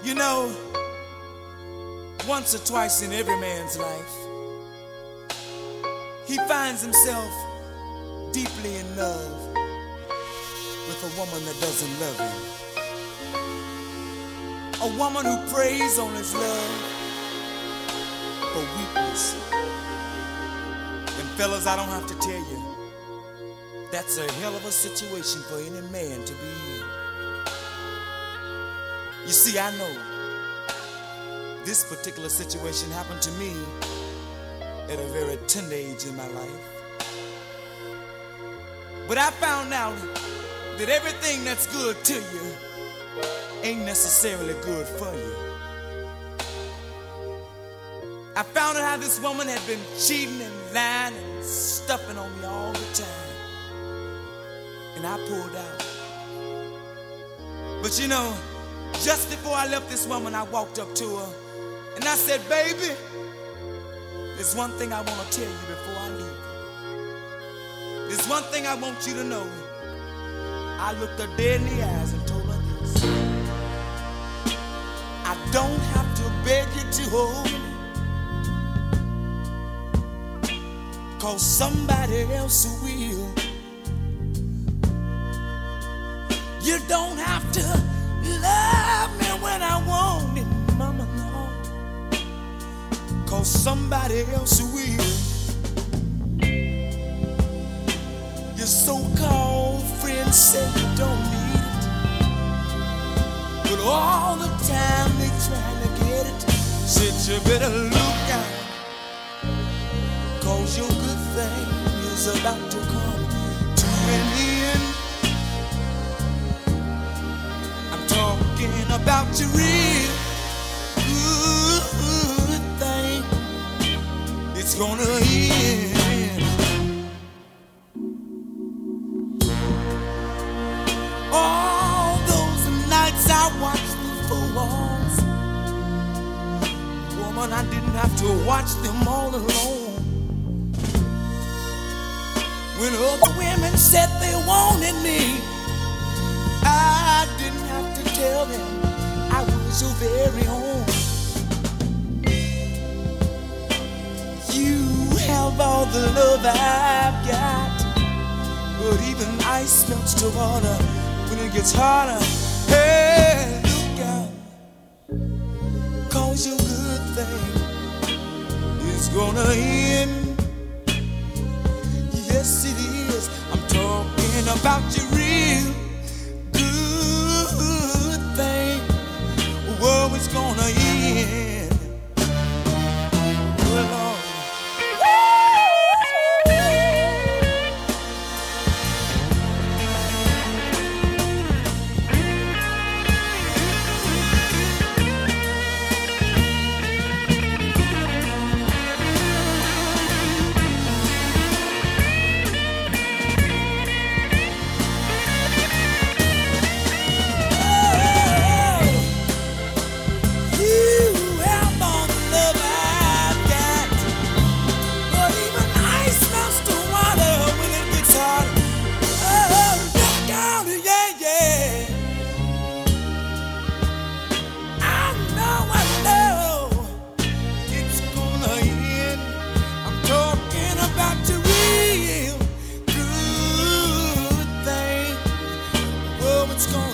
You know, once or twice in every man's life, he finds himself deeply in love with a woman that doesn't love him. A woman who preys on his love for weakness. And fellas, I don't have to tell you, that's a hell of a situation for any man to be in. You see, I know this particular situation happened to me at a very tender age in my life. But I found out that everything that's good to you ain't necessarily good for you. I found out how this woman had been cheating and lying and stuffing on me all the time. And I pulled out. But you know, just before I left this woman, I walked up to her and I said, baby, there's one thing I want to tell you before I leave. There's one thing I want you to know. I looked her dead in the eyes and told her this. I don't have to beg you to hold me, 'cause somebody else will. You don't have to love me when I want it, mama, no, 'cause somebody else will. Your so-called friends say you don't need it, but all the time they trying to get it. Said you better look out, 'cause your good thing is about to come to an end. I'm talking about your real good thing. It's gonna end. All those nights I watched the four walls, woman, I didn't have to watch them all alone. When other women said they wanted me, I didn't have to tell them I was your very own. You have all the love I've got, but even ice melts to water when it gets harder. Hey, look out, 'cause your good thing is gonna end. Yes, it is. I'm talking about your real good thing. Whoa, it's gonna end. Oh, Lord. It's gonna